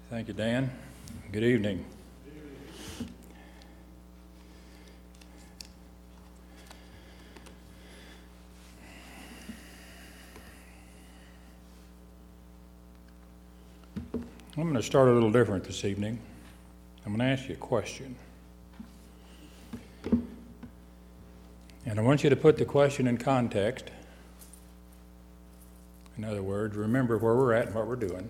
Thank you, Dan. Good evening. I'm going to start a little different this evening. I'm going to ask you a question. And I want you to put the question in context. In other words, remember where we're at and what we're doing.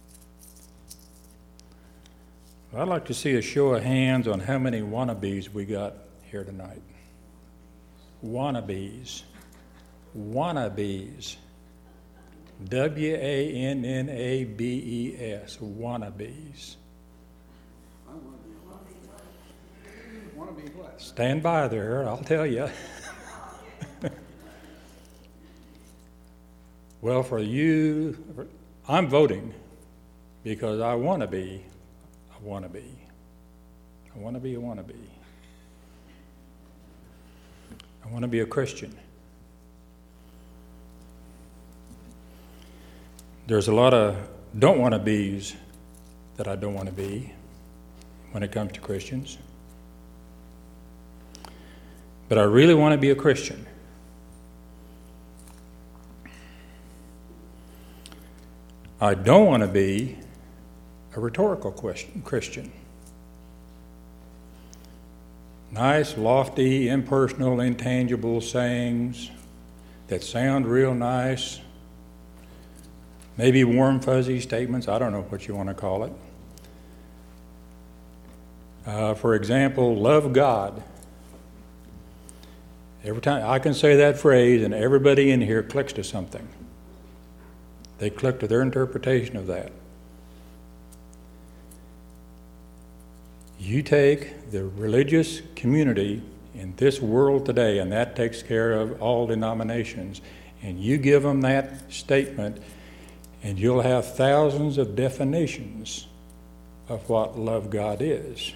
I'd like to see a show of hands on how many wannabes we got here tonight. Wannabes. Wannabes. W-A-N-N-A-B-E-S. Wannabes. Stand by there, I'll tell you. Well, for you, I'm voting because I want to be a wannabe. I want to be a wannabe. I want to be a Christian. There's a lot of don't want to be's that I don't want to be when it comes to Christians. But I really want to be a Christian. I don't want to be a rhetorical Christian. Nice, lofty, impersonal, intangible sayings that sound real nice. Maybe warm, fuzzy statements. I don't know what you want to call it. For example, love God. Every time I can say that phrase and everybody in here clicks to something. They click to their interpretation of that. You take the religious community in this world today, and that takes care of all denominations, and you give them that statement, and you'll have thousands of definitions of what love God is.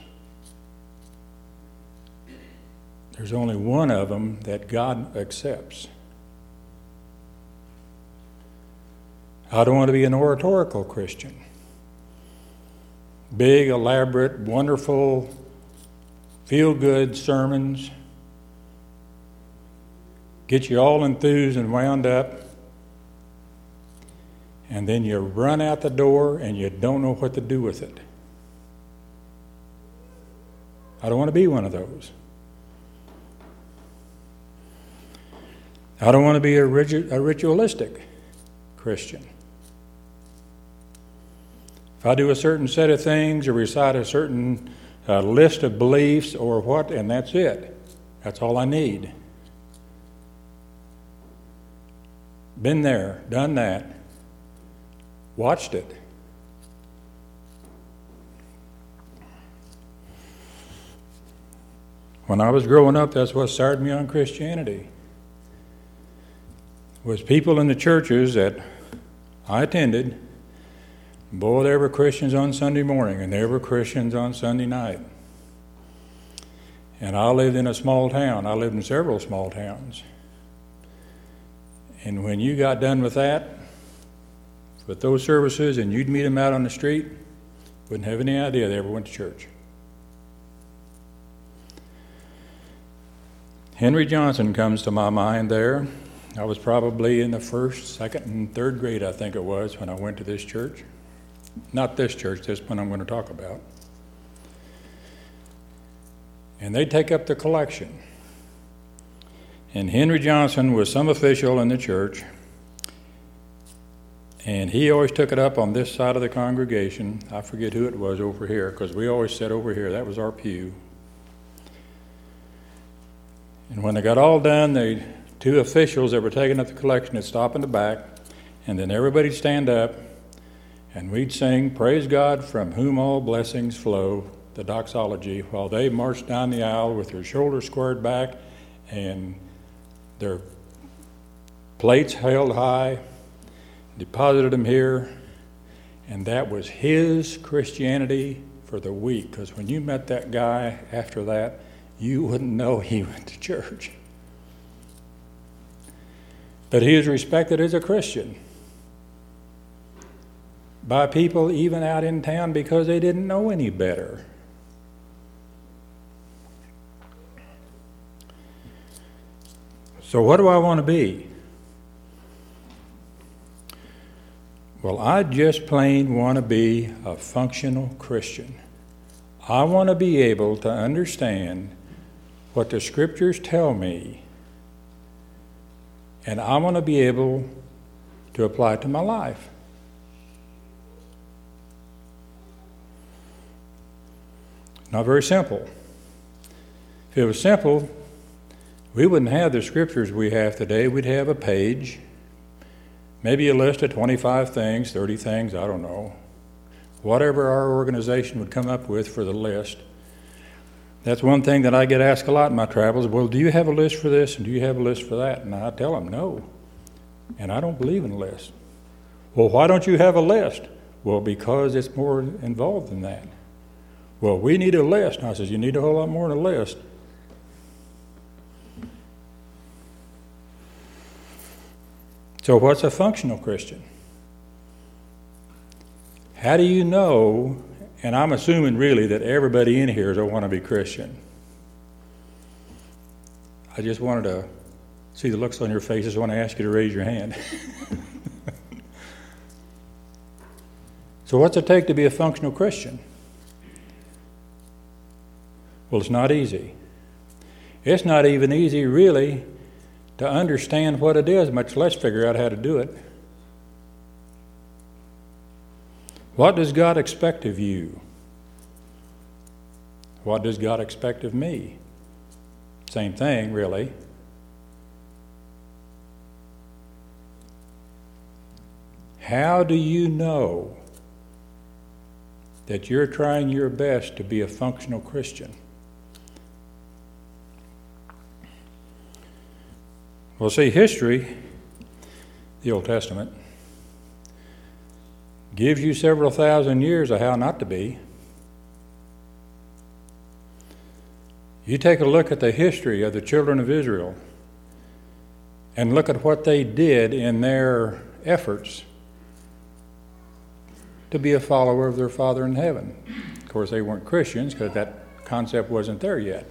There's only one of them that God accepts. I don't want to be an oratorical Christian. Big, elaborate, wonderful, feel-good sermons. Get you all enthused and wound up. And then you run out the door and you don't know what to do with it. I don't want to be one of those. I don't want to be a ritualistic Christian. If I do a certain set of things or recite a certain list of beliefs or what, and that's it. That's all I need. Been there, done that, watched it. When I was growing up, that's what started me on Christianity. Was people in the churches that I attended. Boy, there were Christians on Sunday morning, and there were Christians on Sunday night. And I lived in a small town. I lived in several small towns. And when you got done with that, with those services, and you'd meet them out on the street, wouldn't have any idea they ever went to church. Henry Johnson comes to my mind there. I was probably in the first, second, and third grade, I think it was, when I went to this church. Not this church, this one I'm going to talk about. And they take up the collection. And Henry Johnson was some official in the church, and he always took it up on this side of the congregation. I forget who it was over here, because we always sat over here. That was our pew. And when they got all done, the two officials that were taking up the collection would stop in the back, and then everybody'd stand up, and we'd sing, "Praise God from whom all blessings flow," the doxology, while they marched down the aisle with their shoulders squared back and their plates held high, deposited them here, and that was his Christianity for the week, because when you met that guy after that, you wouldn't know he went to church. But he is respected as a Christian. by people even out in town because they didn't know any better. So what do I want to be? Well, I just plain want to be a functional Christian. I want to be able to understand what the Scriptures tell me, and I want to be able to apply it to my life. Not very simple. If it was simple, we wouldn't have the Scriptures we have today. We'd have a page, maybe a list of 25 things, 30 things, I don't know. Whatever our organization would come up with for the list. That's one thing that I get asked a lot in my travels. Well, do you have a list for this and do you have a list for that? And I tell them no. And I don't believe in a list. Well, why don't you have a list? Well, because it's more involved than that. Well, we need a list. And I says, you need a whole lot more than a list. So what's a functional Christian? How do you know, and I'm assuming really that everybody in here is a wannabe Christian. I just wanted to see the looks on your faces. I want to ask you to raise your hand. So what's it take to be a functional Christian? Well, it's not easy. It's not even easy really to understand what it is, much less figure out how to do it. What does God expect of you? What does God expect of me? Same thing, really. How do you know that you're trying your best to be a functional Christian? Well, see, history, the Old Testament, gives you several thousand years of how not to be. You take a look at the history of the children of Israel and look at what they did in their efforts to be a follower of their Father in heaven. Of course, they weren't Christians because that concept wasn't there yet.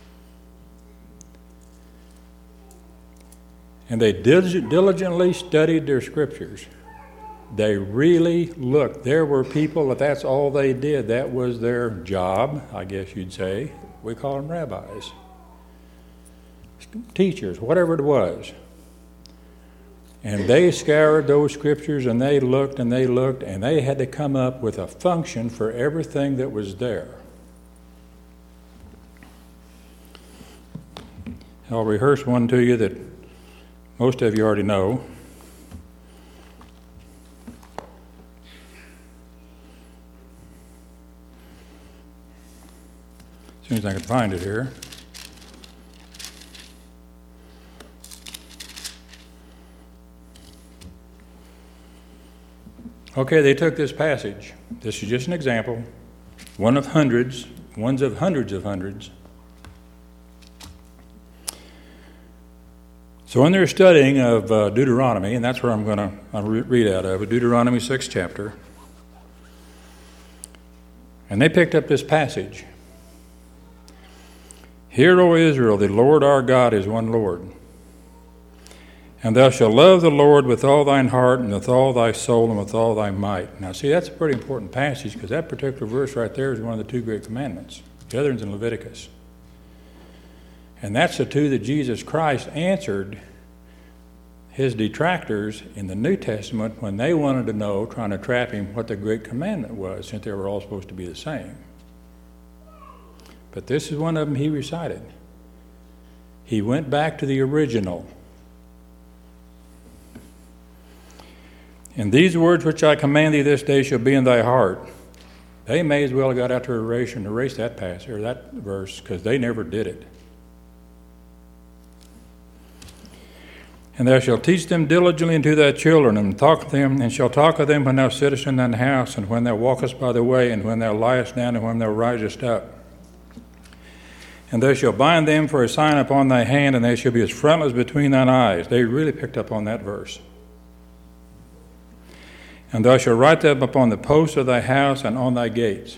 And they diligently studied their Scriptures. They really looked. There were people that's all they did. That was their job, I guess you'd say. We call them rabbis, teachers, whatever it was. And they scoured those Scriptures and they looked and they looked and they had to come up with a function for everything that was there. I'll rehearse one to you that most of you already know. As soon as I can find it here. Okay, they took this passage. This is just an example. Ones of hundreds of hundreds. So when they're studying of Deuteronomy, and that's where I'm going to read out of, Deuteronomy 6th chapter, and they picked up this passage. Hear, O Israel, the Lord our God is one Lord. And thou shalt love the Lord with all thine heart and with all thy soul and with all thy might. Now see, that's a pretty important passage because that particular verse right there is one of the two great commandments. The other one's in Leviticus. And that's the two that Jesus Christ answered his detractors in the New Testament when they wanted to know, trying to trap him, what the great commandment was, since they were all supposed to be the same. But this is one of them he recited. He went back to the original. And these words which I command thee this day shall be in thy heart. They may as well have got out to erase that passage or that verse because they never did it. And thou shalt teach them diligently unto thy children, and talk of them, and shalt talk of them when thou sittest in thine house, and when thou walkest by the way, and when thou liest down, and when thou risest up. And thou shalt bind them for a sign upon thy hand, and they shall be as frontlets between thine eyes. They really picked up on that verse. And thou shalt write them upon the posts of thy house and on thy gates.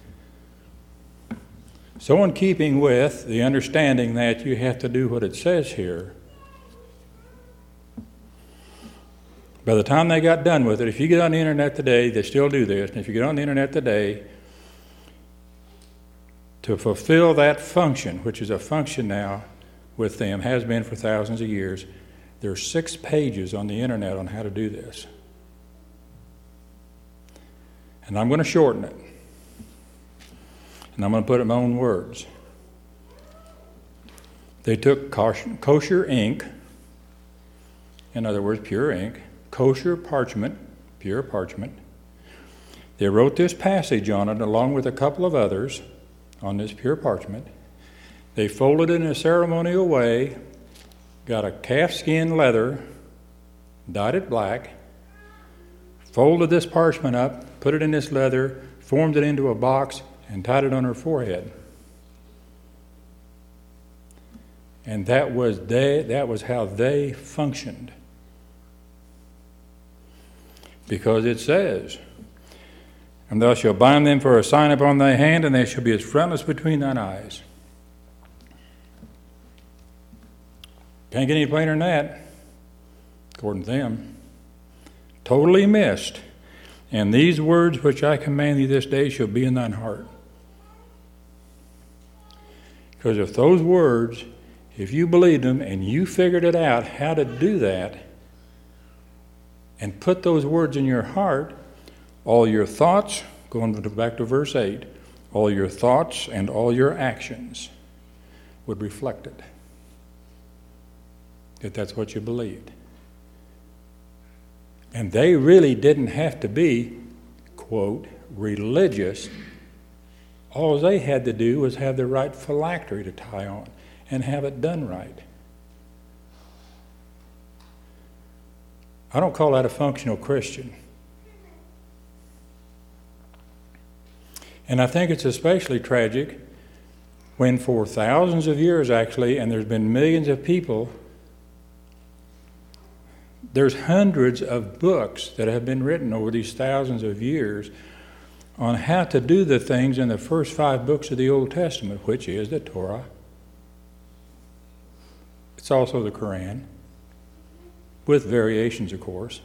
So in keeping with the understanding that you have to do what it says here, by the time they got done with it, if you get on the internet today, they still do this, and if you get on the internet today, to fulfill that function, which is a function now with them, has been for thousands of years, there are 6 pages on the internet on how to do this. And I'm going to shorten it. And I'm going to put it in my own words. They took kosher ink, in other words, pure ink, kosher parchment, pure parchment. They wrote this passage on it along with a couple of others on this pure parchment. They folded it in a ceremonial way, got a calfskin leather, dyed it black, folded this parchment up, put it in this leather, formed it into a box, and tied it on her forehead. And that was how they functioned. Because it says, and thou shalt bind them for a sign upon thy hand, and they shall be as frontlets between thine eyes. Can't get any plainer than that, according to them. Totally missed. And these words which I command thee this day shall be in thine heart. Because if those words, if you believed them and you figured it out how to do that and put those words in your heart, all your thoughts, going back to verse 8, all your thoughts and all your actions would reflect it. That that's what you believed. And they really didn't have to be, quote, religious. All they had to do was have the right phylactery to tie on and have it done right. I don't call that a functional Christian. And I think it's especially tragic when for thousands of years actually, and there's been millions of people, there's hundreds of books that have been written over these thousands of years on how to do the things in the first 5 books of the Old Testament, which is the Torah. It's also the Quran, with variations, of course.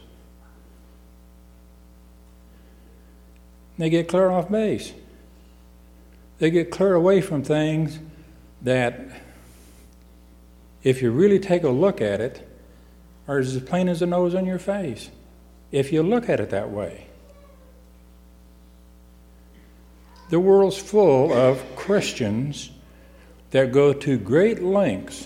They get clear off base. They get clear away from things that, if you really take a look at it, are as plain as the nose on your face, if you look at it that way. The world's full of Christians that go to great lengths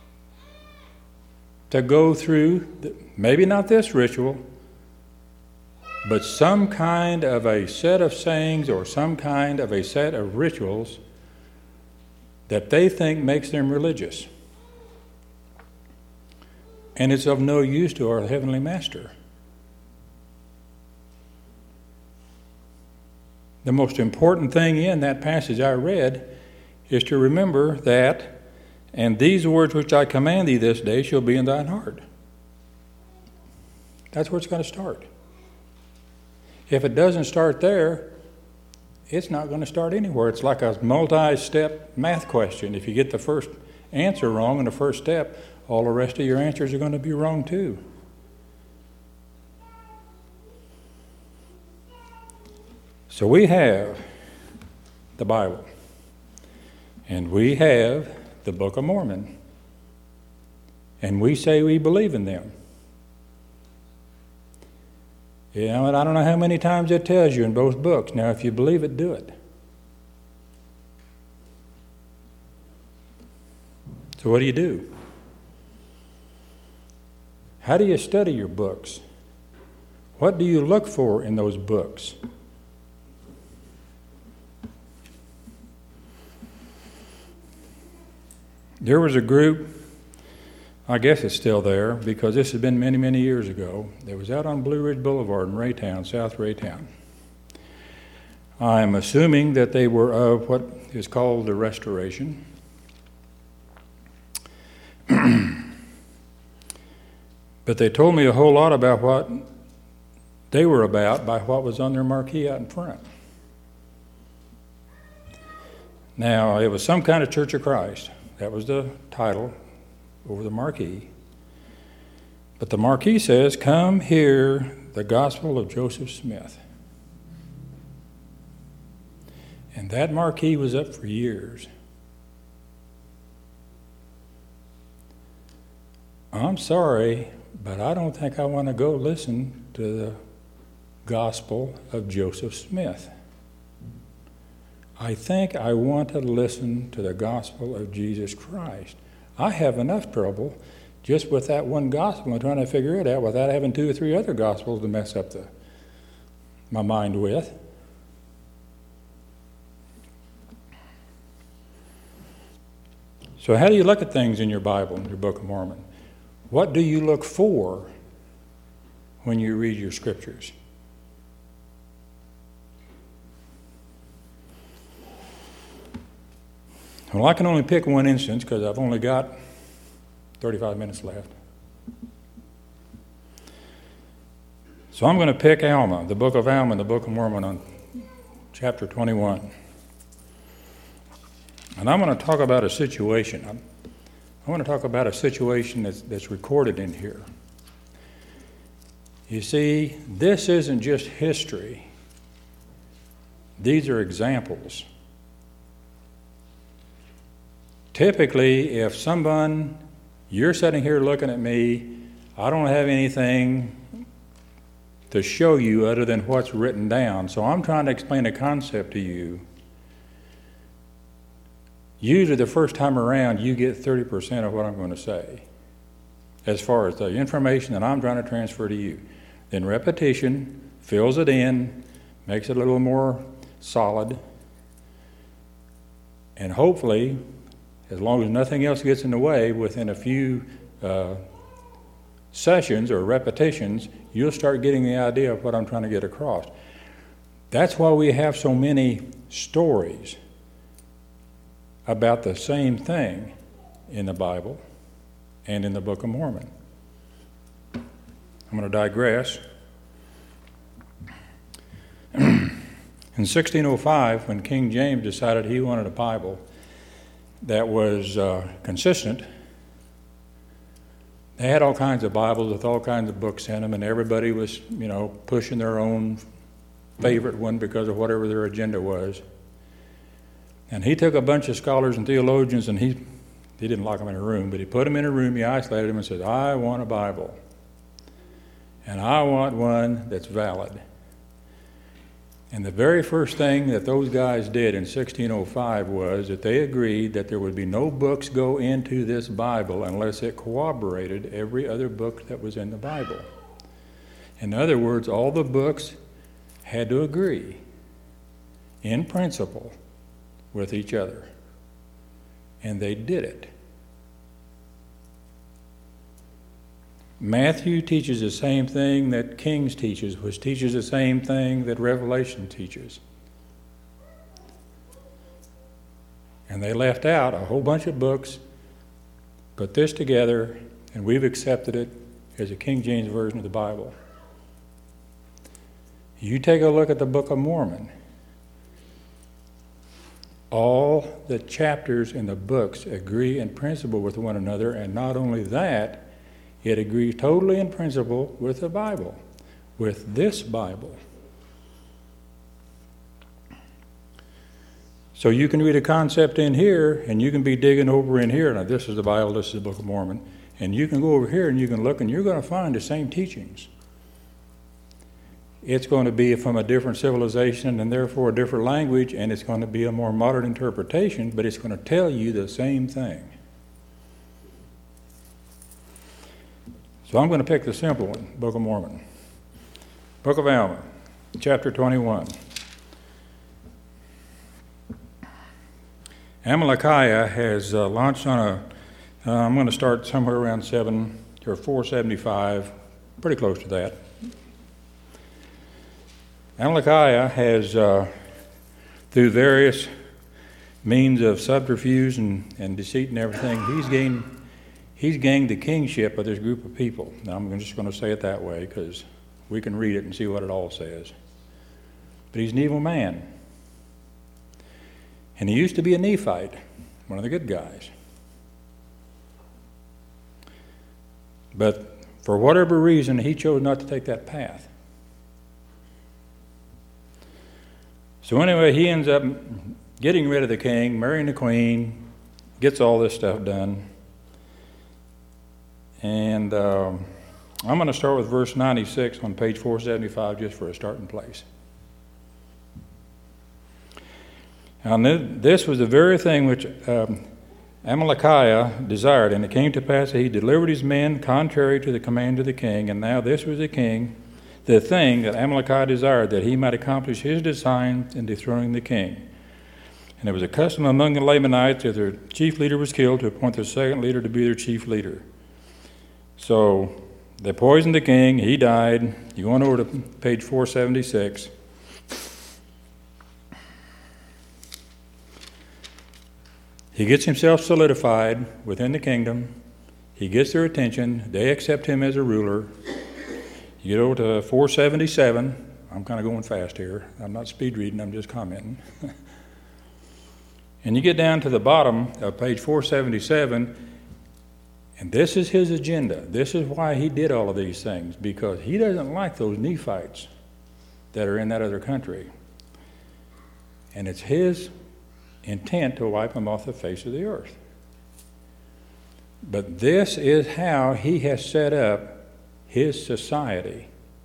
to go through, maybe not this ritual, but some kind of a set of sayings or some kind of a set of rituals that they think makes them religious. And it's of no use to our Heavenly Master. The most important thing in that passage I read is to remember that, and these words which I command thee this day shall be in thine heart. That's where it's going to start. If it doesn't start there, it's not going to start anywhere. It's like a multi-step math question. If you get the first answer wrong in the first step, all the rest of your answers are going to be wrong too. So we have the Bible, and we have the Book of Mormon, and we say we believe in them. You know, and I don't know how many times it tells you in both books. Now, if you believe it, do it. So what do? How do you study your books? What do you look for in those books? There was a group, I guess it's still there, because this has been many, many years ago, that was out on Blue Ridge Boulevard in Raytown, South Raytown. I'm assuming that they were of what is called the Restoration. But they told me a whole lot about what they were about by what was on their marquee out in front. Now, it was some kind of Church of Christ. That was the title over the marquee. But the marquee says, "Come hear the gospel of Joseph Smith." And that marquee was up for years. I'm sorry, but I don't think I want to go listen to the gospel of Joseph Smith. I think I want to listen to the gospel of Jesus Christ. I have enough trouble just with that one gospel and trying to figure it out without having 2 or 3 other gospels to mess up my mind with. So how do you look at things in your Bible, in your Book of Mormon? What do you look for when you read your scriptures? Well, I can only pick one instance because I've only got 35 minutes left. So I'm going to pick Alma, the Book of Alma, the Book of Mormon, on chapter 21. And I'm going to talk about a situation. I want to talk about a situation that's recorded in here. You see, this isn't just history. These are examples. Typically, if you're sitting here looking at me, I don't have anything to show you other than what's written down. So I'm trying to explain a concept to you. Usually the first time around, you get 30% of what I'm going to say as far as the information that I'm trying to transfer to you. Then repetition fills it in, makes it a little more solid, and hopefully, as long as nothing else gets in the way, within a few sessions or repetitions, you'll start getting the idea of what I'm trying to get across. That's why we have so many stories about the same thing in the Bible and in the Book of Mormon. I'm going to digress. In 1605, when King James decided he wanted a Bible that was consistent, they had all kinds of Bibles with all kinds of books in them, and everybody was, pushing their own favorite one because of whatever their agenda was. And he took a bunch of scholars and theologians, and he didn't lock them in a room, but he put them in a room, he isolated them and said, "I want a Bible. And I want one that's valid." And the very first thing that those guys did in 1605 was that they agreed that there would be no books go into this Bible unless it corroborated every other book that was in the Bible. In other words, all the books had to agree in principle with each other. And they did it. Matthew teaches the same thing that Kings teaches, which teaches the same thing that Revelation teaches. And they left out a whole bunch of books, put this together, and we've accepted it as a King James version of the Bible. You take a look at the Book of Mormon. All the chapters in the books agree in principle with one another, and not only that, it agrees totally in principle with the Bible, with this Bible. So you can read a concept in here, and you can be digging over in here. Now, this is the Bible, this is the Book of Mormon. And you can go over here and you can look, and you're going to find the same teachings. It's going to be from a different civilization and therefore a different language, and it's going to be a more modern interpretation, but it's going to tell you the same thing. So I'm going to pick the simple one, Book of Mormon. Book of Alma, chapter 21. Amalickiah has launched on I'm going to start somewhere around 475, pretty close to that. Amalickiah has, through various means of subterfuge and deceit and everything, he's gained the kingship of this group of people. Now, I'm just going to say it that way because We can read it and see what it all says. But he's an evil man. And he used to be a Nephite, one of the good guys. But for whatever reason, he chose not to take that path. So anyway, he ends up getting rid of the king, marrying the queen, gets all this stuff done. And I'm going to start with verse 96 on page 475 just for a starting place. And this was the very thing which Amalickiah desired, and it came to pass that he delivered his men contrary to the command of the king, and now this was the thing that Amalickiah desired, that he might accomplish his design in dethroning the king. And it was a custom among the Lamanites, if their chief leader was killed, to appoint their second leader to be their chief leader. So they poisoned the king, he died. You go on over to page 476. He gets himself solidified within the kingdom. He gets their attention. They accept him as a ruler. You get over to 477. I'm kind of going fast here. I'm not speed reading, I'm just commenting. And you get down to the bottom of page 477, and this is his agenda. This is why he did all of these things, because he doesn't like those Nephites that are in that other country. And it's his intent to wipe them off the face of the earth. But this is how he has set up his society.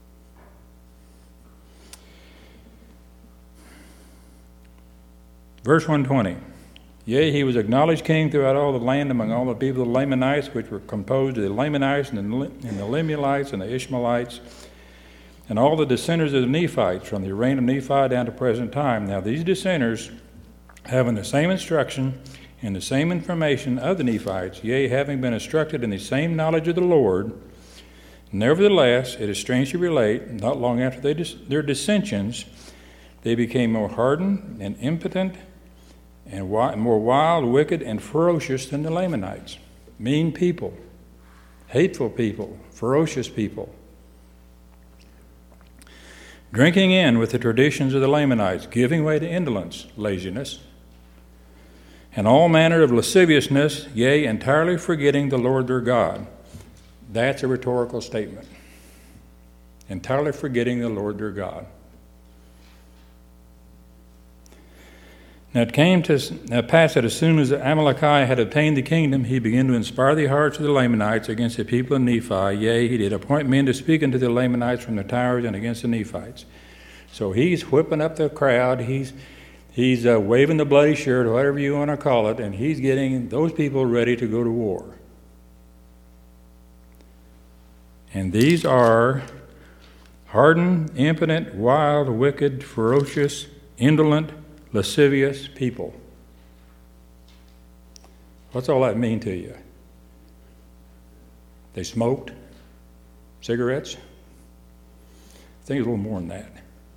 Verse 120. Yea, he was acknowledged king throughout all the land among all the people of the Lamanites, which were composed of the Lamanites and the Lemuelites and the Ishmaelites, and all the descendants of the Nephites, from the reign of Nephi down to present time. Now these descendants, having the same instruction and the same information of the Nephites, yea, having been instructed in the same knowledge of the Lord, nevertheless, it is strange to relate, not long after their dissensions, they became more hardened and impotent and more wild, wicked, and ferocious than the Lamanites. Mean people, hateful people, ferocious people. Drinking in with the traditions of the Lamanites, giving way to indolence, laziness, and all manner of lasciviousness, yea, entirely forgetting the Lord their God. That's a rhetorical statement. Entirely forgetting the Lord their God. Now it came to pass that as soon as Amalickiah had obtained the kingdom, he began to inspire the hearts of the Lamanites against the people of Nephi. Yea, he did appoint men to speak unto the Lamanites from the towers and against the Nephites. So he's whipping up the crowd. He's waving the bloody shirt, whatever you want to call it, and he's getting those people ready to go to war. And these are hardened, impotent, wild, wicked, ferocious, indolent, lascivious people. What's all that mean to you? They smoked cigarettes? I think it's a little more than that.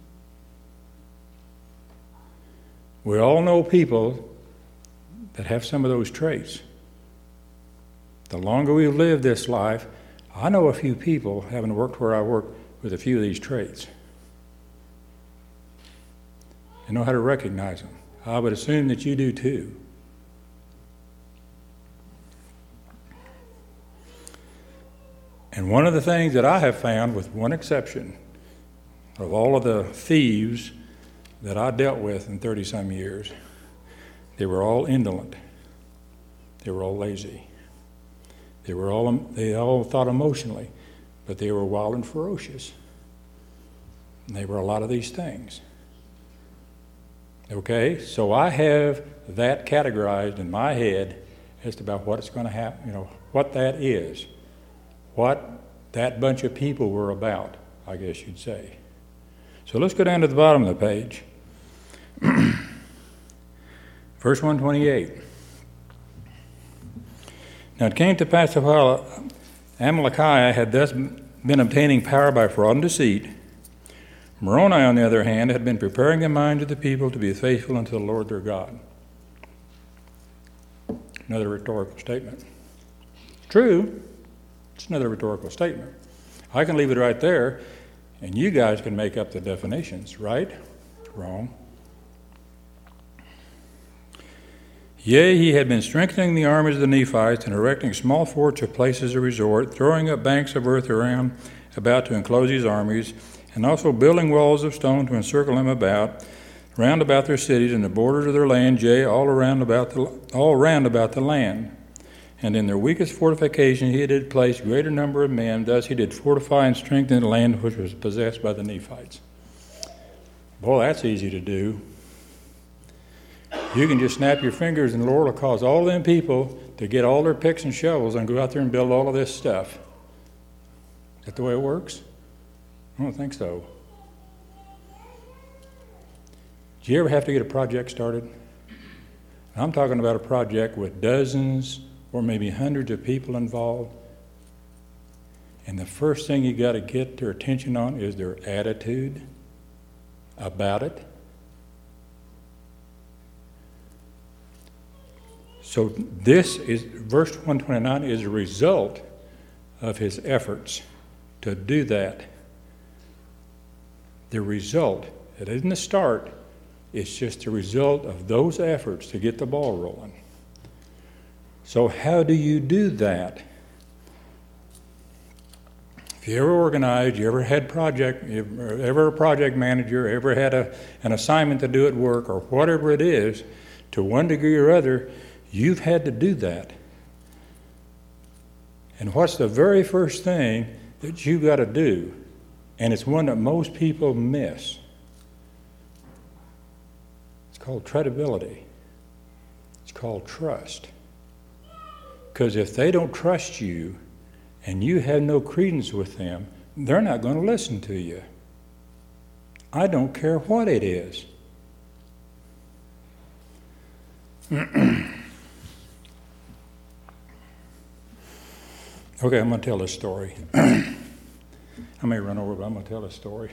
We all know people that have some of those traits. The longer we've lived this life, I know a few people, having worked where I work, with a few of these traits. You know how to recognize them. I would assume that you do too. And one of the things that I have found, with one exception, of all of the thieves that I dealt with in 30-some years, they were all indolent. They were all lazy. They all thought emotionally, but they were wild and ferocious. And they were a lot of these things. Okay, so I have that categorized in my head as to about what's going to happen, what that is, what that bunch of people were about, I guess you'd say. So let's go down to the bottom of the page. Verse 128. Now it came to pass that while Amalickiah had thus been obtaining power by fraud and deceit, Moroni, on the other hand, had been preparing the minds of the people to be faithful unto the Lord their God. Another rhetorical statement. True, it's another rhetorical statement. I can leave it right there, And you guys can make up the definitions, right? Wrong. Yea, he had been strengthening the armies of the Nephites and erecting small forts or places of resort, throwing up banks of earth around about to enclose his armies, and also building walls of stone to encircle them round about their cities and the borders of their land, yea, all round about the land. And in their weakest fortification he did place greater number of men. Thus he did fortify and strengthen the land which was possessed by the Nephites. Boy, that's easy to do. You can just snap your fingers and the Lord will cause all them people to get all their picks and shovels and go out there and build all of this stuff. Is that the way it works? I don't think so. Do you ever have to get a project started? I'm talking about a project with dozens or maybe hundreds of people involved. And the first thing you got to get their attention on is their attitude about it. So this is, verse 129 is a result of his efforts to do that. The result, it isn't the start, it's just the result of those efforts to get the ball rolling. So how do you do that? If you ever organized, you ever had ever a project manager, ever had an assignment to do at work or whatever it is, to one degree or other, you've had to do that. And what's the very first thing that you've got to do? And it's one that most people miss. It's called credibility. It's called trust. Because if they don't trust you and you have no credence with them, they're not going to listen to you. I don't care what it is. Okay, I'm going to tell this story. I may run over, but I'm going to tell this story.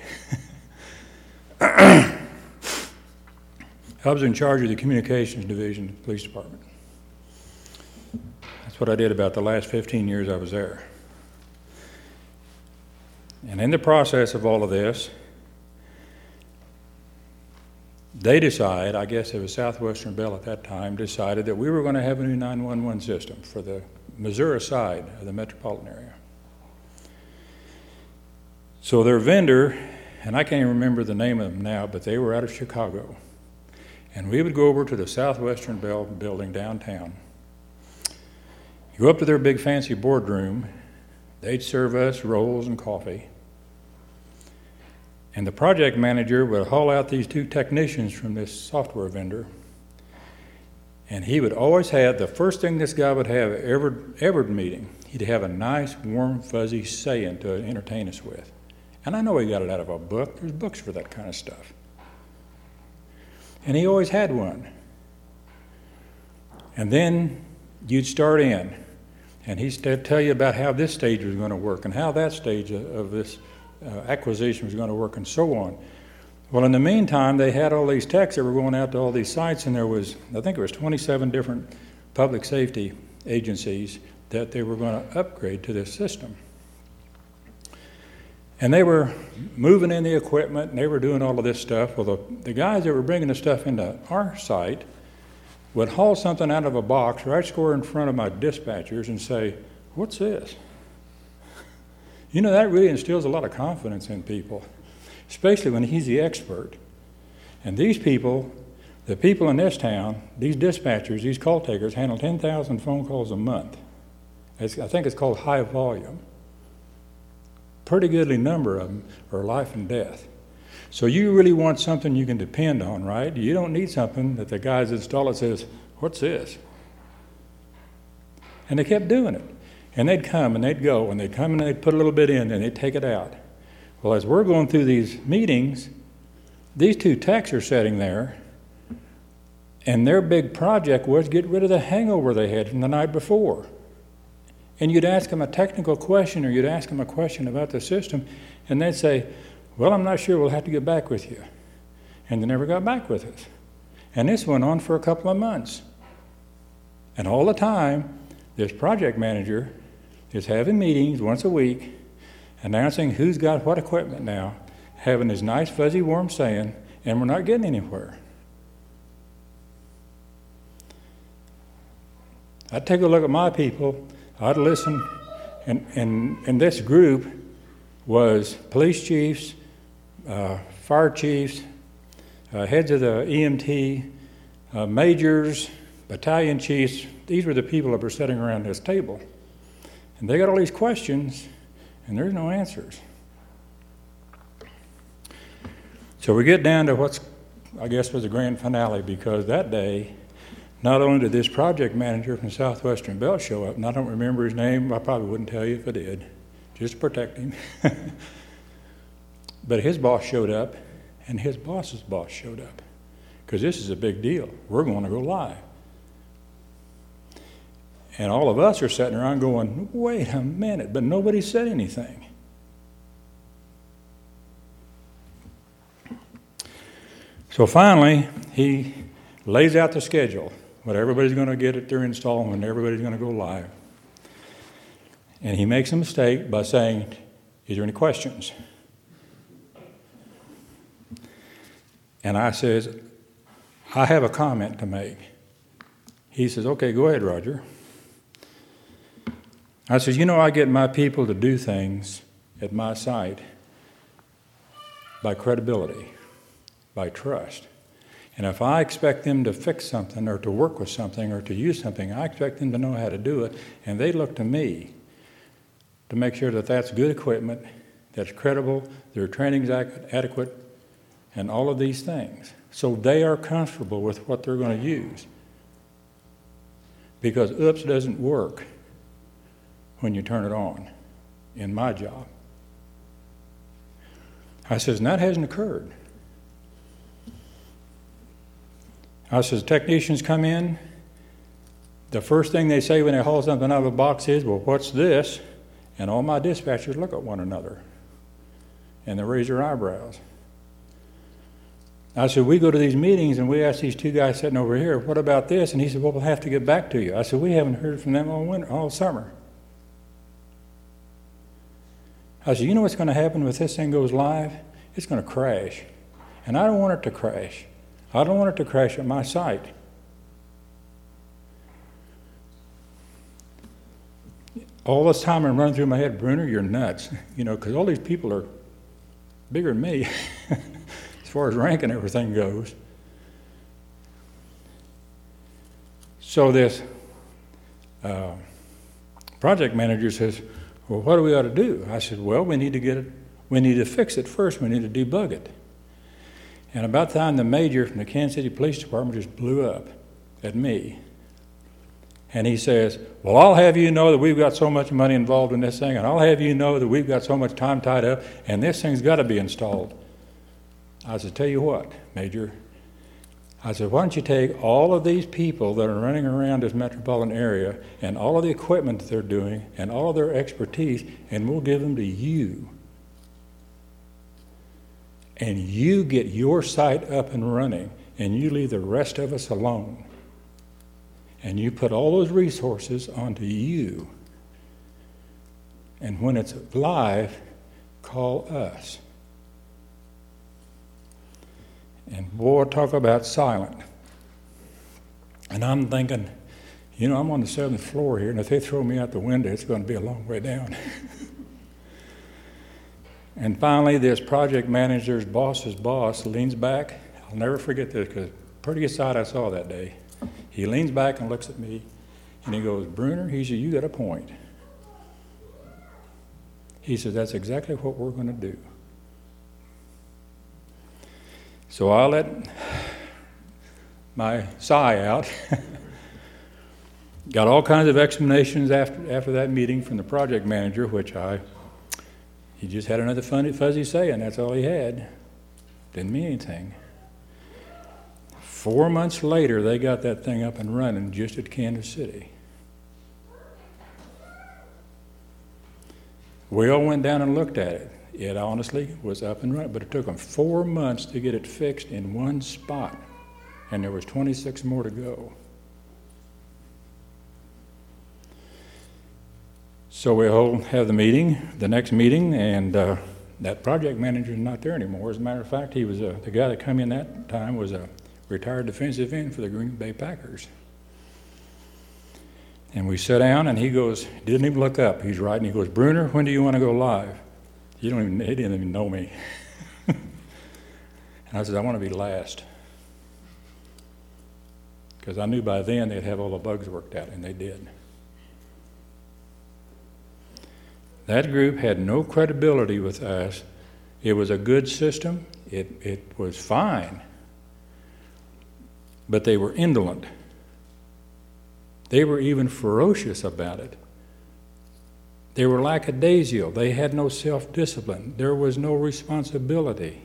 I was in charge of the communications division of the police department. That's what I did about the last 15 years I was there. And in the process of all of this, they decided, I guess it was Southwestern Bell at that time, decided that we were going to have a new 911 system for the Missouri side of the metropolitan area. So their vendor, and I can't even remember the name of them now, but they were out of Chicago. And we would go over to the Southwestern Bell building downtown. You go up to their big fancy boardroom, they'd serve us rolls and coffee. And the project manager would haul out these two technicians from this software vendor. And he would always have, the first thing this guy would have every meeting, he'd have a nice, warm, fuzzy saying to entertain us with. And I know he got it out of a book. There's books for that kind of stuff. And he always had one. And then you'd start in, and he'd tell you about how this stage was going to work and how that stage of this acquisition was going to work and so on. Well, in the meantime, they had all these techs that were going out to all these sites, and there was, I think it was 27 different public safety agencies that they were going to upgrade to this system. And they were moving in the equipment, and they were doing all of this stuff. Well, the guys that were bringing the stuff into our site would haul something out of a box right square in front of my dispatchers and say, "What's this?" You know, that really instills a lot of confidence in people, especially when he's the expert. And these people, the people in this town, these dispatchers, these call takers, handle 10,000 phone calls a month. I think it's called high volume. Pretty goodly number of them are life and death. So you really want something you can depend on, right? You don't need something that the guys install it says, "What's this?" And they kept doing it. And they'd come and they'd go, and they'd come and they'd put a little bit in, and they'd take it out. Well, as we're going through these meetings, these two techs are sitting there, and their big project was get rid of the hangover they had from the night before. And you'd ask them a technical question, or you'd ask them a question about the system, and they'd say, "Well, I'm not sure, we'll have to get back with you." And they never got back with us. And this went on for a couple of months. And all the time, this project manager is having meetings once a week, announcing who's got what equipment now, having this nice, fuzzy, warm saying, and we're not getting anywhere. I'd take a look at my people, I'd listen, and this group was police chiefs, fire chiefs, heads of the EMT, majors, battalion chiefs. These were the people that were sitting around this table. And they got all these questions, and there's no answers. So we get down to what's, I guess, was the grand finale, because that day, not only did this project manager from Southwestern Bell show up, and I don't remember his name, I probably wouldn't tell you if I did, just to protect him. But his boss showed up, and his boss's boss showed up, because this is a big deal. We're going to go live. And all of us are sitting around going, wait a minute, but nobody said anything. So finally, he lays out the schedule, what everybody's going to get at their install and when everybody's going to go live. And he makes a mistake by saying, is there any questions? And I says, I have a comment to make. He says, okay, go ahead, Roger. I says, I get my people to do things at my site by credibility, by trust. And if I expect them to fix something or to work with something or to use something, I expect them to know how to do it. And they look to me to make sure that that's good equipment, that's credible, their training's adequate, and all of these things. So they are comfortable with what they're going to use. Because oops doesn't work when you turn it on in my job. I says, and that hasn't occurred. I says, technicians come in, the first thing they say when they haul something out of a box is, well, what's this? And all my dispatchers look at one another, and they raise their eyebrows. I said, we go to these meetings and we ask these two guys sitting over here, what about this? And he said, well, we'll have to get back to you. I said, we haven't heard from them all summer. I said, you know what's going to happen if this thing goes live? It's going to crash. And I don't want it to crash. I don't want it to crash at my site. All this time I'm running through my head, Bruner, you're nuts. Because all these people are bigger than me as far as rank and everything goes. So this project manager says, well, what do we ought to do? I said, well, we need to fix it first. We need to debug it. And about the time the major from the Kansas City Police Department just blew up at me. And he says, well, I'll have you know that we've got so much money involved in this thing, and I'll have you know that we've got so much time tied up, and this thing's got to be installed. I said, tell you what, Major. I said, why don't you take all of these people that are running around this metropolitan area and all of the equipment that they're doing and all of their expertise, and we'll give them to you. And you get your site up and running, and you leave the rest of us alone. And you put all those resources onto you. And when it's live, call us. And boy, talk about silent. And I'm thinking, I'm on the 7th floor here, and if they throw me out the window, it's going to be a long way down. And finally, this project manager's boss's boss leans back. I'll never forget this, because prettiest sight I saw that day. He leans back and looks at me, and he goes, Bruner, he said, you got a point. He says, that's exactly what we're going to do. So I let my sigh out. Got all kinds of explanations after that meeting from the project manager, he just had another fuzzy saying, that's all he had. Didn't mean anything. 4 months later, they got that thing up and running just at Kansas City. We all went down and looked at it. It honestly was up and running, but it took them 4 months to get it fixed in one spot, and there was 26 more to go. So we'll have the next meeting, and that project manager is not there anymore. As a matter of fact, he was the guy that came in that time was a retired defensive end for the Green Bay Packers. And we sat down, and he didn't even look up. He's writing. He goes, "Bruner, when do you want to go live?" He didn't even know me. And I said, "I want to be last." Because I knew by then they'd have all the bugs worked out, and they did. That group had no credibility with us. It was a good system. It was fine. But they were indolent. They were even ferocious about it. They were lackadaisical. They had no self-discipline. There was no responsibility.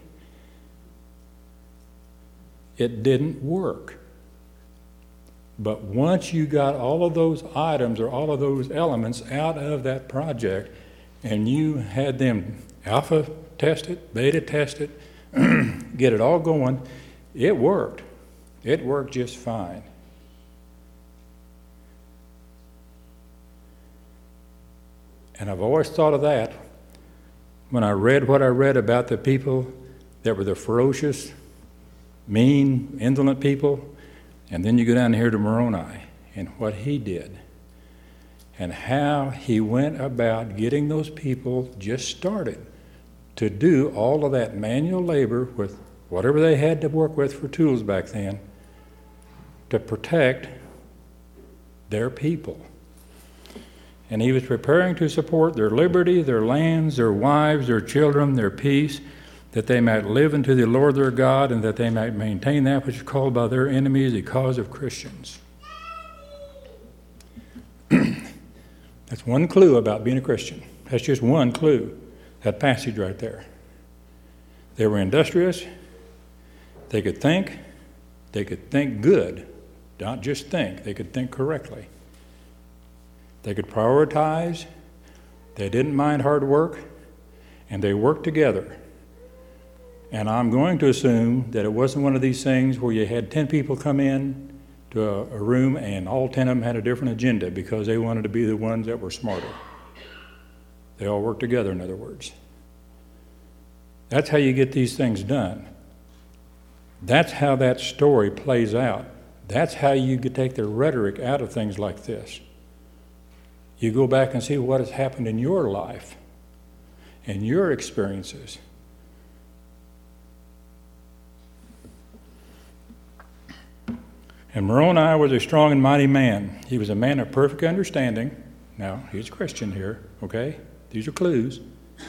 It didn't work. But once you got all of those items or all of those elements out of that project, and you had them alpha test it, beta test it, get it all going, it worked. It worked just fine. And I've always thought of that when I read what I read about the people that were the ferocious, mean, indolent people, and then you go down here to Moroni and what he did and how he went about getting those people just started to do all of that manual labor with whatever they had to work with for tools back then to protect their people. And he was preparing to support their liberty, their lands, their wives, their children, their peace, that they might live unto the Lord their God, and that they might maintain that which is called by their enemies the cause of Christians. That's one clue about being a Christian. That's just one clue, that passage right there. They were industrious. They could think good, not just think. They could think correctly. They could prioritize. They didn't mind hard work, and they worked together. And I'm going to assume that it wasn't one of these things where you had 10 people come in to a room and all 10 of them had a different agenda because they wanted to be the ones that were smarter. They all worked together, in other words. That's how you get these things done. That's how that story plays out. That's how you could take the rhetoric out of things like this. You go back and see what has happened in your life and your experiences. And Moroni was a strong and mighty man. He was a man of perfect understanding. Now, he's a Christian here, okay? These are clues.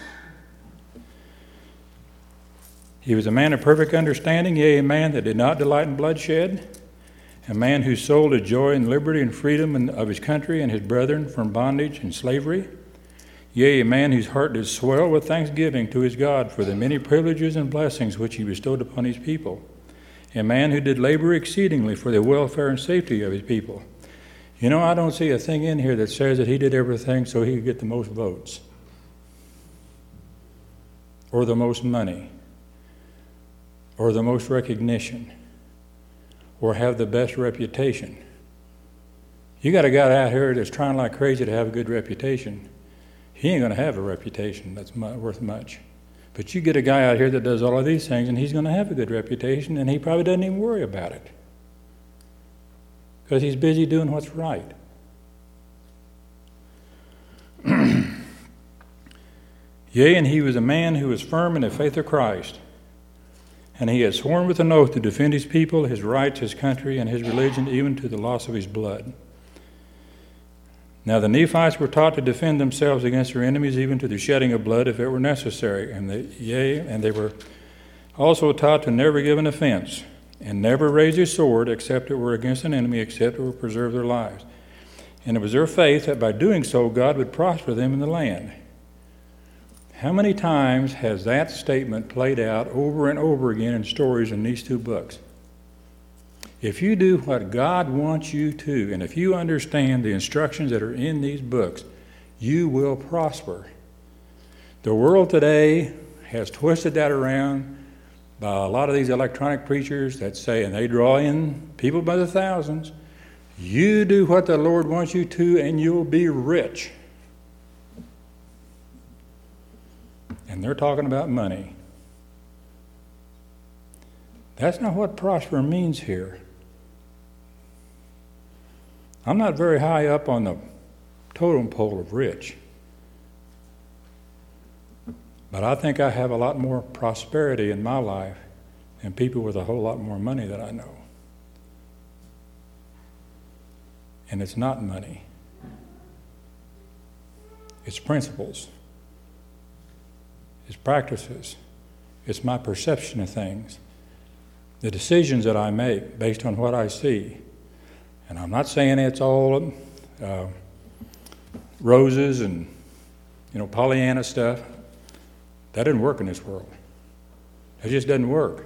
He was a man of perfect understanding, yea, a man that did not delight in bloodshed, a man whose soul did joy in liberty and freedom of his country and his brethren from bondage and slavery, yea, a man whose heart did swell with thanksgiving to his God for the many privileges and blessings which he bestowed upon his people, a man who did labor exceedingly for the welfare and safety of his people. You know, I don't see a thing in here that says that he did everything so he could get the most votes or the most money or the most recognition or have the best reputation. You got a guy out here that's trying like crazy to have a good reputation. He ain't going to have a reputation that's worth much. But you get a guy out here that does all of these things, and he's going to have a good reputation, and he probably doesn't even worry about it because he's busy doing what's right. Yea, and he was a man who was firm in the faith of Christ, and he had sworn with an oath to defend his people, his rights, his country, and his religion, even to the loss of his blood. Now the Nephites were taught to defend themselves against their enemies, even to the shedding of blood if it were necessary. And they were also taught to never give an offense, and never raise a sword except it were against an enemy, except it would preserve their lives. And it was their faith that by doing so, God would prosper them in the land. How many times has that statement played out over and over again in stories in these two books? If you do what God wants you to, and if you understand the instructions that are in these books, you will prosper. The world today has twisted that around by a lot of these electronic preachers that say, and they draw in people by the thousands, you do what the Lord wants you to and you'll be rich. and they're talking about money. That's not what prosper means here. I'm not very high up on the totem pole of rich, but I think I have a lot more prosperity in my life than people with a whole lot more money that I know. And it's not money. It's principles. It's practices. It's my perception of things. The decisions that I make based on what I see. And I'm not saying it's all roses and, Pollyanna stuff. That doesn't work in this world. It just doesn't work.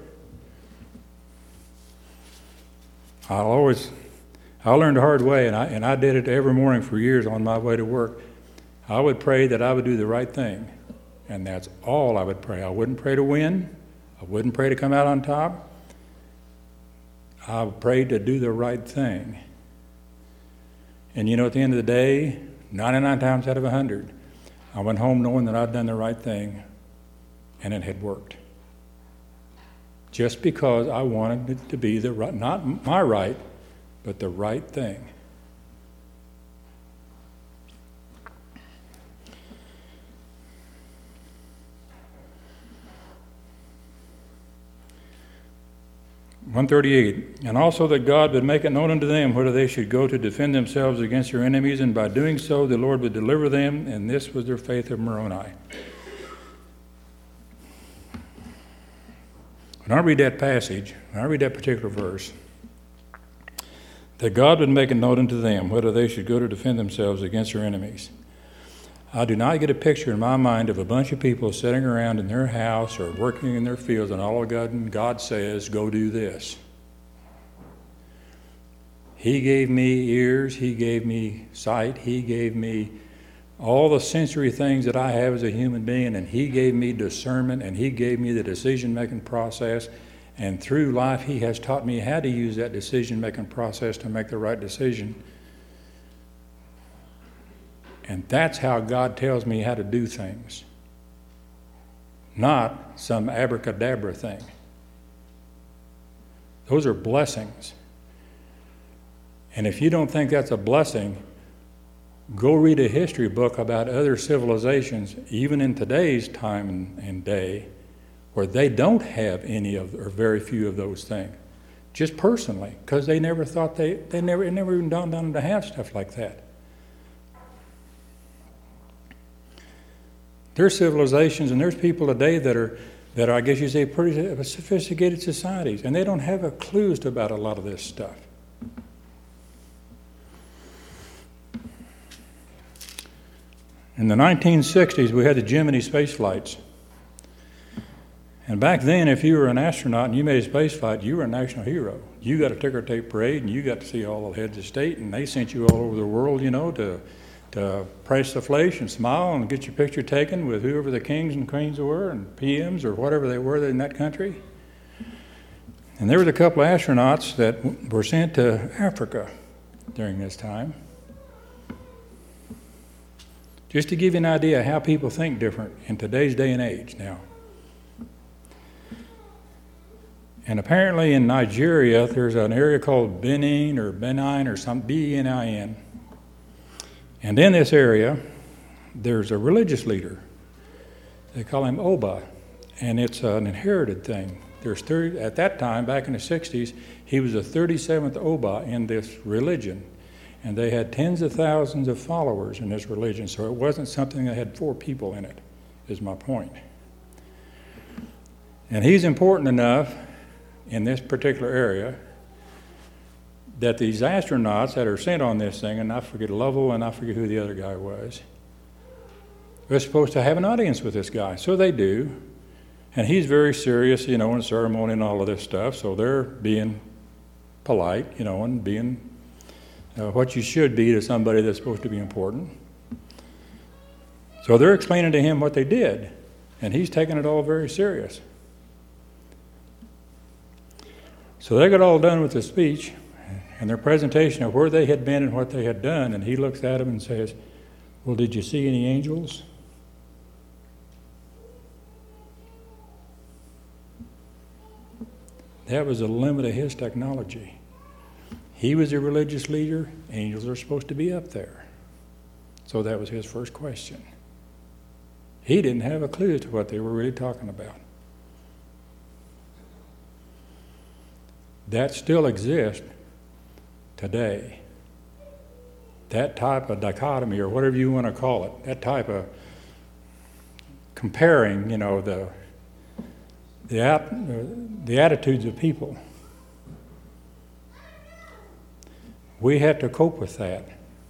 I learned the hard way, and I did it every morning for years on my way to work. I would pray that I would do the right thing, and that's all I would pray. I wouldn't pray to win. I wouldn't pray to come out on top. I prayed to do the right thing. And at the end of the day, 99 times out of 100, I went home knowing that I'd done the right thing, and it had worked. Just because I wanted it to be the right, not my right, but the right thing. (138) And also that God would make it known unto them whether they should go to defend themselves against their enemies, and by doing so the Lord would deliver them, and this was their faith of Moroni. When I read that passage, when I read that particular verse, that God would make it known unto them whether they should go to defend themselves against their enemies. I do not get a picture in my mind of a bunch of people sitting around in their house or working in their fields, and all of a sudden God says, go do this. He gave me ears, He gave me sight, He gave me all the sensory things that I have as a human being, and He gave me discernment, and He gave me the decision-making process, and through life He has taught me how to use that decision-making process to make the right decision. And that's how God tells me how to do things, not some abracadabra thing. Those are blessings. And if you don't think that's a blessing, go read a history book about other civilizations, even in today's time and day, where they don't have any of, or very few of those things, just personally, because they never thought it never even dawned on them to have stuff like that. There's civilizations and there's people today that are I guess you say pretty sophisticated societies, and they don't have a clue about a lot of this stuff. In the 1960s, we had the Gemini space flights. And back then, if you were an astronaut and you made a space flight, you were a national hero. You got a ticker tape parade, and you got to see all the heads of state, and they sent you all over the world, to press the flash and smile and get your picture taken with whoever the kings and queens were and PMs or whatever they were in that country. And there was a couple of astronauts that were sent to Africa during this time. Just to give you an idea how people think different in today's day and age now. And apparently in Nigeria, there's an area called Benin or some B-E-N-I-N. And in this area, there's a religious leader. They call him Oba, and it's an inherited thing. At that time, back in the 60s, he was the 37th Oba in this religion. And they had tens of thousands of followers in this religion, so it wasn't something that had 4 people in it, is my point. And he's important enough in this particular area that these astronauts that are sent on this thing, and I forget Lovell and I forget who the other guy was, they're supposed to have an audience with this guy. So they do. And he's very serious, in ceremony and all of this stuff, so they're being polite, and being what you should be to somebody that's supposed to be important. So they're explaining to him what they did, and he's taking it all very serious. So they got all done with the speech and their presentation of where they had been and what they had done, and he looks at them and says, "Well, did you see any angels?" That was the limit of his technology. He was a religious leader. Angels are supposed to be up there. So that was his first question. He didn't have a clue as to what they were really talking about. That still exists today. That type of dichotomy, or whatever you want to call it, that type of comparing, the attitudes of people. We have to cope with that.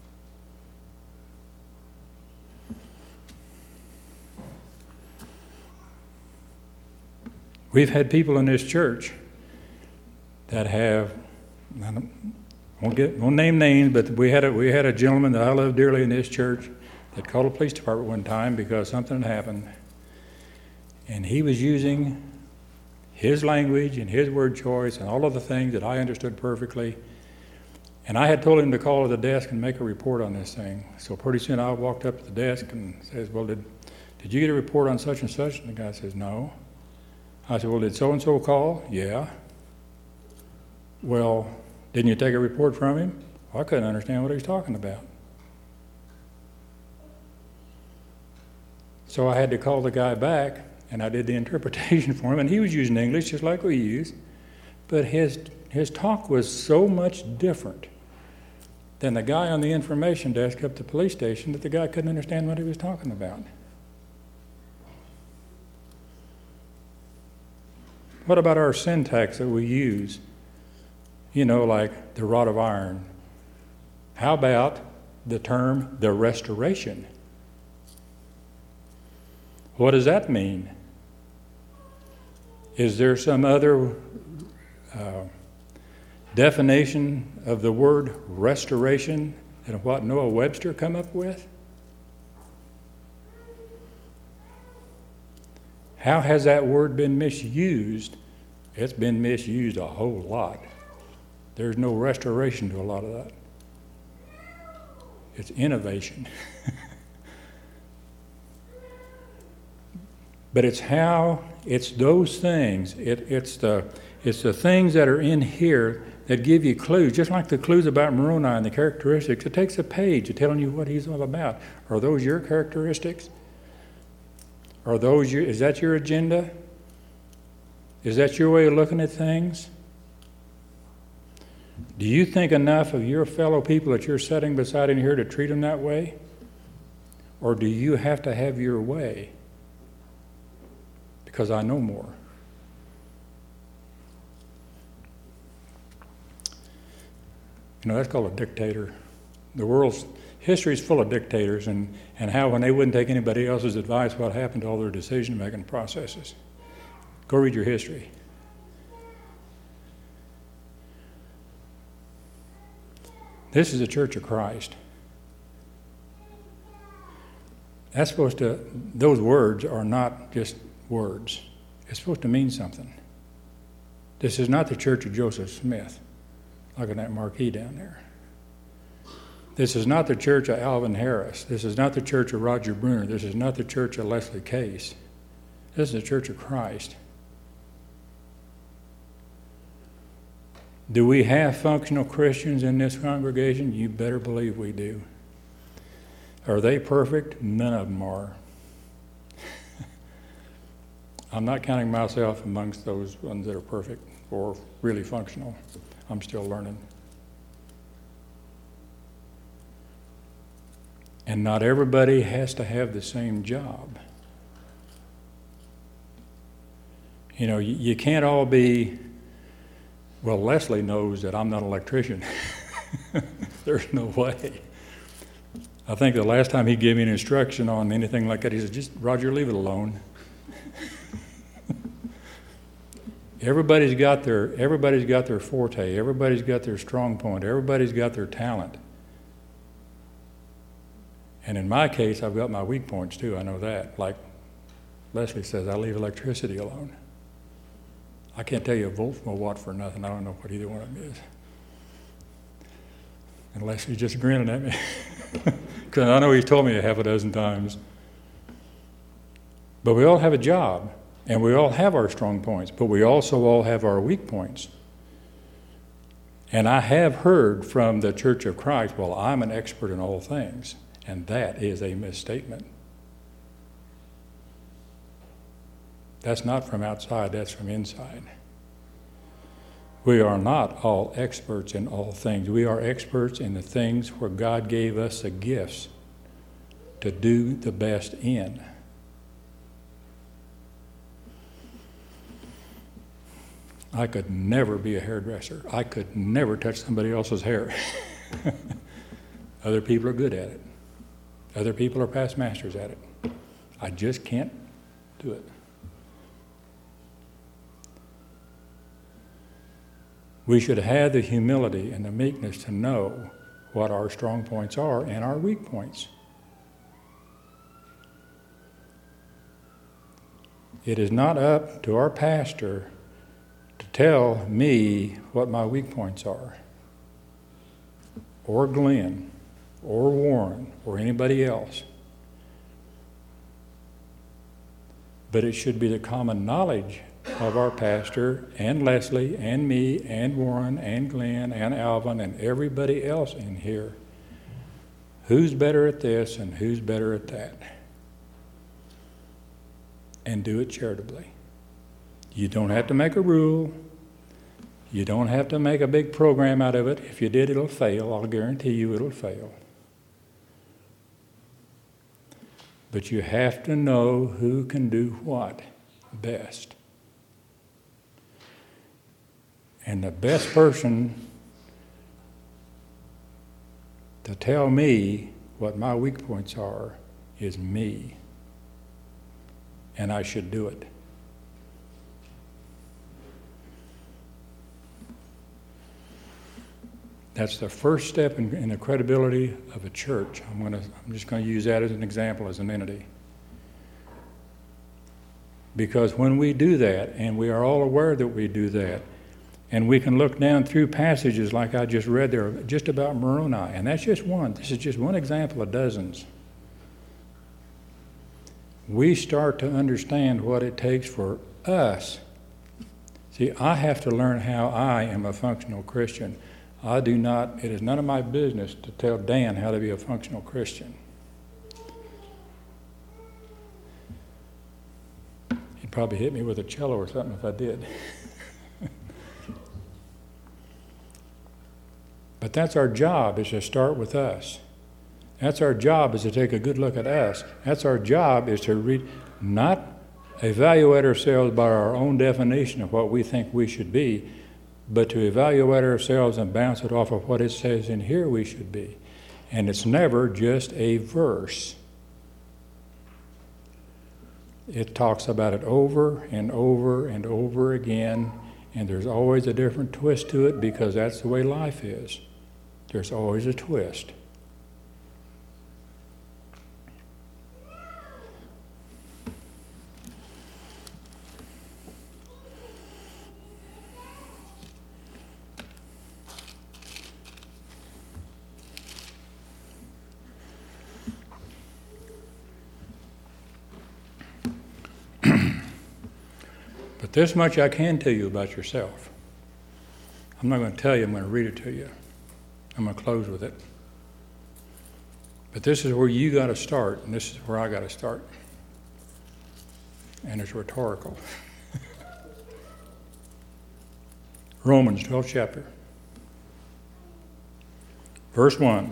We've had people in this church that have, I won't name names, but we had a gentleman that I love dearly in this church that called the police department one time because something had happened, and he was using his language and his word choice and all of the things that I understood perfectly. And I had told him to call to the desk and make a report on this thing. So pretty soon I walked up to the desk and says, "Well, did you get a report on such and such?" And the guy says, "No." I said, "Well, did so-and-so call?" "Yeah." "Well, didn't you take a report from him?" Well, I couldn't understand what he was talking about. So I had to call the guy back, and I did the interpretation for him, and he was using English just like we use, but his talk was so much different than the guy on the information desk up at the police station that the guy couldn't understand what he was talking about. What about our syntax that we use? Like the rod of iron. How about the term the restoration? What does that mean? Is there some other definition of the word restoration than what Noah Webster come up with? How has that word been misused? It's been misused a whole lot. There's no restoration to a lot of that. It's innovation. But it's those things. It's the things that are in here that give you clues, just like the clues about Moroni and the characteristics. It takes a page of telling you what he's all about. Are those your characteristics? Is that your agenda? Is that your way of looking at things? Do you think enough of your fellow people that you're sitting beside in here to treat them that way? Or do you have to have your way? Because I know more. That's called a dictator. The world's history is full of dictators and how when they wouldn't take anybody else's advice, what happened to all their decision-making processes. Go read your history. This is the Church of Christ. Those words are not just words. It's supposed to mean something. This is not the Church of Joseph Smith. Look at that marquee down there. This is not the church of Alvin Harris. This is not the church of Roger Bruner. This is not the church of Leslie Case. This is the Church of Christ. Do we have functional Christians in this congregation? You better believe we do. Are they perfect? None of them are. I'm not counting myself amongst those ones that are perfect or really functional. I'm still learning. And not everybody has to have the same job. You can't all be, well, Leslie knows that I'm not an electrician. There's no way. I think the last time he gave me an instruction on anything like that, he said, "Just, Roger, leave it alone." Everybody's got their forte. Everybody's got their strong point. Everybody's got their talent. And in my case, I've got my weak points too. I know that. Like Leslie says, I leave electricity alone. I can't tell you a volt from a watt for nothing. I don't know what either one of them is. And Leslie's just grinning at me. Because I know he's told me a half a dozen times. But we all have a job. And we all have our strong points, but we also all have our weak points. And I have heard from the Church of Christ, well, I'm an expert in all things. And that is a misstatement. That's not from outside, that's from inside. We are not all experts in all things. We are experts in the things where God gave us the gifts to do the best in. I could never be a hairdresser. I could never touch somebody else's hair. Other people are good at it. Other people are past masters at it. I just can't do it. We should have the humility and the meekness to know what our strong points are and our weak points. It is not up to our pastor to tell me what my weak points are, or Glenn, or Warren, or anybody else. But it should be the common knowledge of our pastor and Leslie and me and Warren and Glenn and Alvin and everybody else in here who's better at this and who's better at that. And do it charitably. You don't have to make a rule. You don't have to make a big program out of it. If you did, it'll fail. I'll guarantee you it'll fail. But you have to know who can do what best. And the best person to tell me what my weak points are is me. And I should do it. That's the first step in the credibility of a church. I'm just going to use that as an example, as an entity. Because when we do that, and we are all aware that we do that, and we can look down through passages like I just read there, just about Moroni, and that's just one. This is just one example of dozens. We start to understand what it takes for us. See, I have to learn how I am a functional Christian. It is none of my business to tell Dan how to be a functional Christian. He'd probably hit me with a cello or something if I did. But that's our job, is to start with us. That's our job, is to take a good look at us. That's our job, is to not evaluate ourselves by our own definition of what we think we should be, but to evaluate ourselves and bounce it off of what it says in here we should be. And it's never just a verse. It talks about it over and over and over again, and there's always a different twist to it, because that's the way life is. There's always a twist. But this much I can tell you about yourself. I'm not going to tell you, I'm going to read it to you. I'm going to close with it. But this is where you got to start, and this is where I got to start. And it's rhetorical. Romans 12th chapter. Verse 1.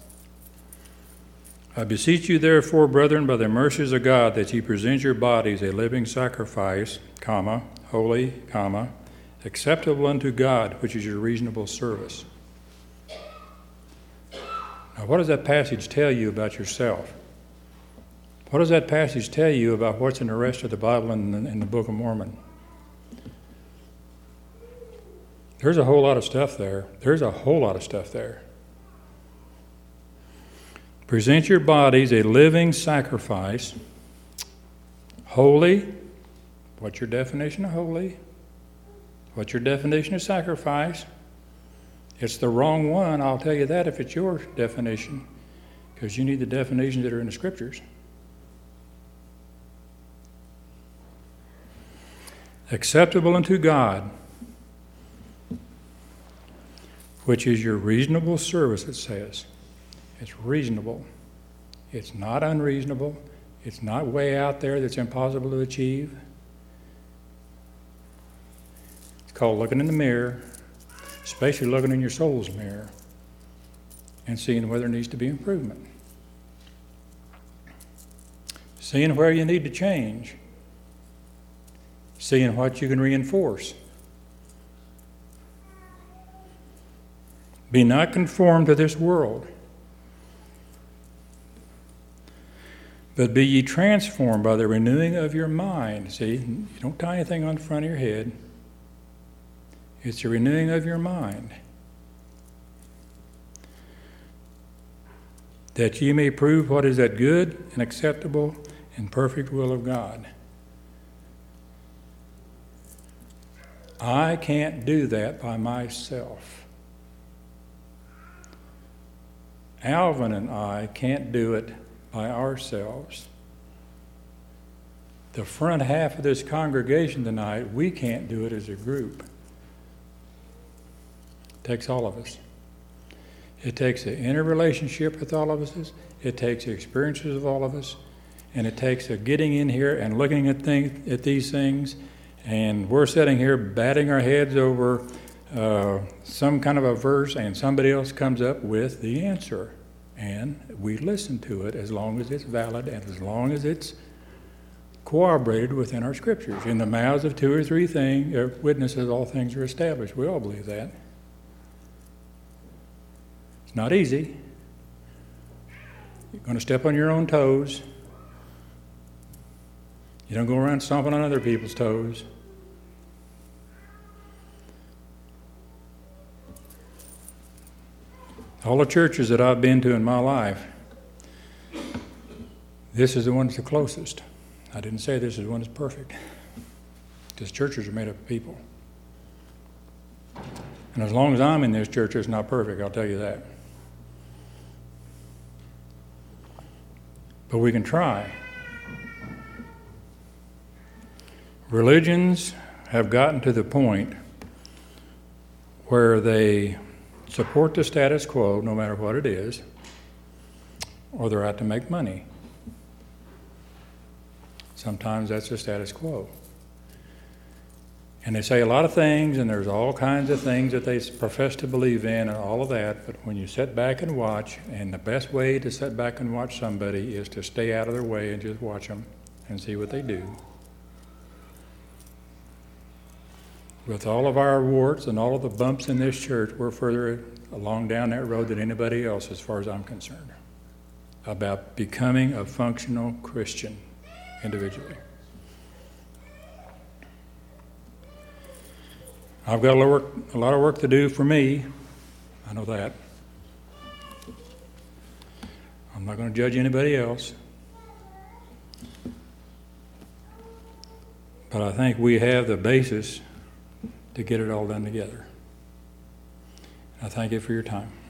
I beseech you therefore, brethren, by the mercies of God, that ye present your bodies a living sacrifice, holy, acceptable unto God, which is your reasonable service. Now, what does that passage tell you about yourself? What does that passage tell you about what's in the rest of the Bible in the Book of Mormon? There's a whole lot of stuff there. Present your bodies a living sacrifice, holy. What's your definition of holy? What's your definition of sacrifice? It's the wrong one, I'll tell you that, if it's your definition, because you need the definitions that are in the Scriptures. acceptable unto God, which is your reasonable service, it says. It's reasonable. It's not unreasonable. It's not way out there that's impossible to achieve. It's called looking in the mirror, especially looking in your soul's mirror and seeing where there needs to be improvement. Seeing where you need to change. Seeing what you can reinforce. Be not conformed to this world, but be ye transformed by the renewing of your mind. See, you don't tie anything on the front of your head. It's the renewing of your mind. That ye may prove what is that good and acceptable and perfect will of God. I can't do that by myself. Alvin and I can't do it by ourselves. The front half of this congregation tonight, we can't do it as a group. It takes all of us. It takes the inner relationship with all of us. It takes the experiences of all of us. And it takes a getting in here and looking at these things. And we're sitting here batting our heads over some kind of a verse, and somebody else comes up with the answer. And we listen to it as long as it's valid and as long as it's corroborated within our scriptures. In the mouths of two or three witnesses, all things are established. We all believe that. It's not easy. You're going to step on your own toes. You don't go around stomping on other people's toes. All the churches that I've been to in my life, this is the one that's the closest. I didn't say this is the one that's perfect, because churches are made up of people. And as long as I'm in this church, it's not perfect, I'll tell you that. But we can try. Religions have gotten to the point where they support the status quo, no matter what it is, or they're out to make money. Sometimes that's the status quo. And they say a lot of things, and there's all kinds of things that they profess to believe in and all of that, but when you sit back and watch, and the best way to sit back and watch somebody is to stay out of their way and just watch them and see what they do. With all of our warts and all of the bumps in this church, we're further along down that road than anybody else, as far as I'm concerned, about becoming a functional Christian individually. I've got a lot of work to do for me. I know that. I'm not going to judge anybody else. But I think we have the basis to get it all done together. I thank you for your time.